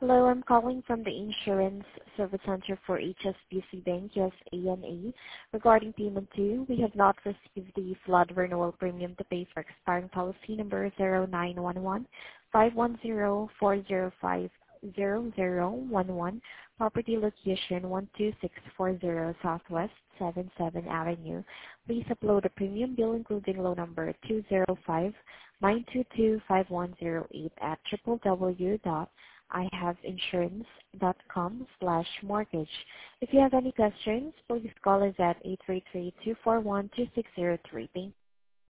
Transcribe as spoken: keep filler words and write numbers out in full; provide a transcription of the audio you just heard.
Hello, I'm calling from the Insurance Service Center for H S B C Bank, U S A N A. Regarding payment due, we have not received the flood renewal premium to pay for expiring policy number zero nine one one five one zero four zero five zero zero one one, property location one two six four zero Southwest seventy-seventh Avenue. Please upload a premium bill including loan number two zero five nine two two five one zero eight at w w w dot I have insurance dot com slash mortgage. If you have any questions, please call us at eight three three, two four one, two six zero three. Thank